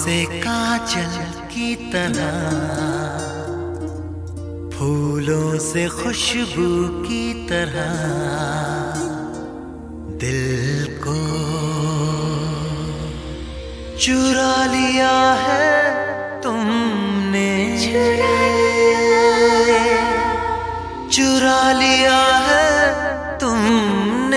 से काजल की तरह, फूलों से खुशबू की तरह दिल को चुरा लिया है तुमने, चुरा लिया है तुमने।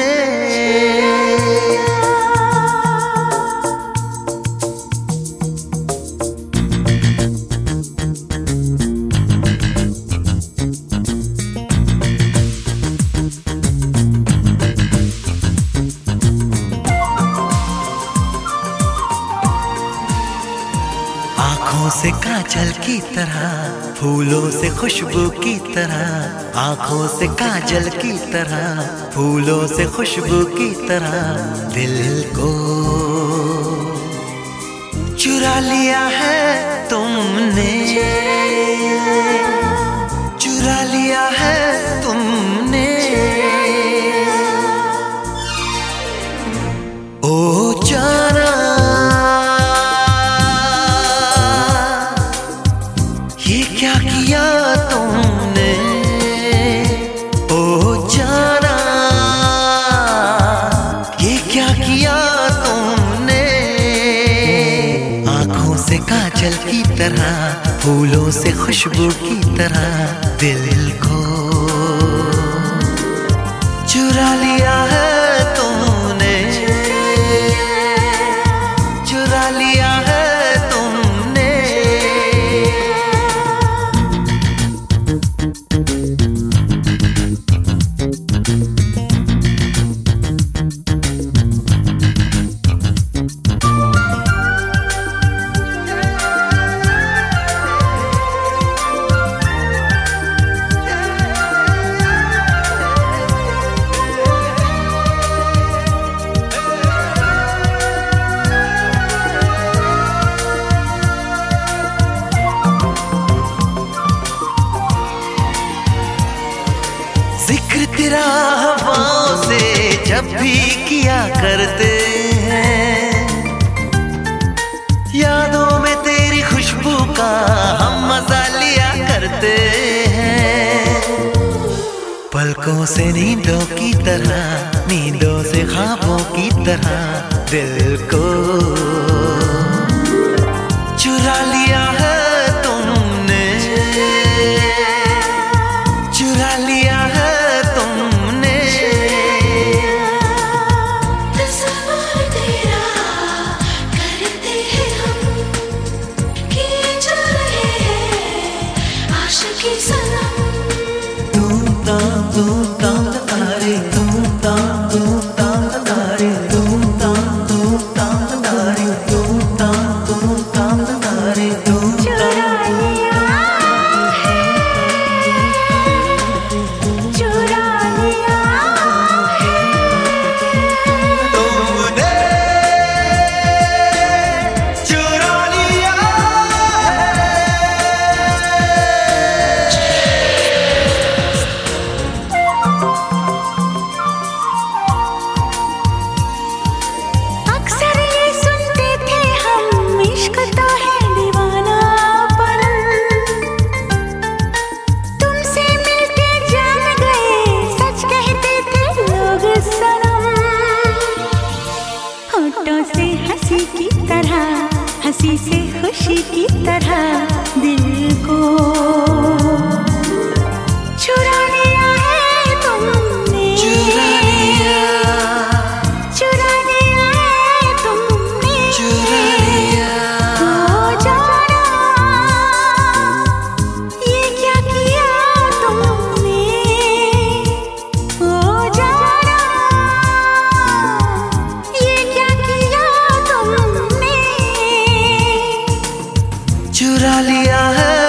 आँखों से काजल की तरह, फूलों से खुशबू की तरह, आँखों से काजल की तरह, फूलों से खुशबू की तरह दिल को चुरा लिया है तुमने, चुरा लिया है तुमने। ओ जाना ये क्या किया तुमने, ओ जाना ये क्या किया तुमने। आँखों से काजल की तरह, फूलों से खुशबू की तरह दिल को चुरा लिया है तुमने, चुरा लिया है तुमने। जिक्र तेरा हवाओं से जब भी किया करते हैं, यादों में तेरी खुशबू का हम मजा लिया करते हैं। पलकों से नींदों की तरह, नींदों से ख्वाबों की तरह दिल को चुरा लिया है तुमने, चुरा लिया है तुमने। तस्वीर तेरा करते हैं हम, किए जा रहे हैं आशिकी सनम। तुम ताम तारे, तुम ताम तारे, तुम ताम तारे, तुम ताम तारे, तुम चुरा लिया है, चुरा लिया है तुमने चुरा लिया है। अक्सर ये सुनते थे हम, इश्क तो है दीवानापन। तुमसे मिलके जान गए, सच कहते थे लोग सनम। होठों से हंसी की तरह, हंसी से खुशी की तरह दिल को चुरा लिया है तुमने, चुरा लिया, चुरा लिया है तुमने, चुरा लिया। ओ जाना ये क्या किया तुमने, ओ जाना ये क्या किया तुमने। चुरा लिया है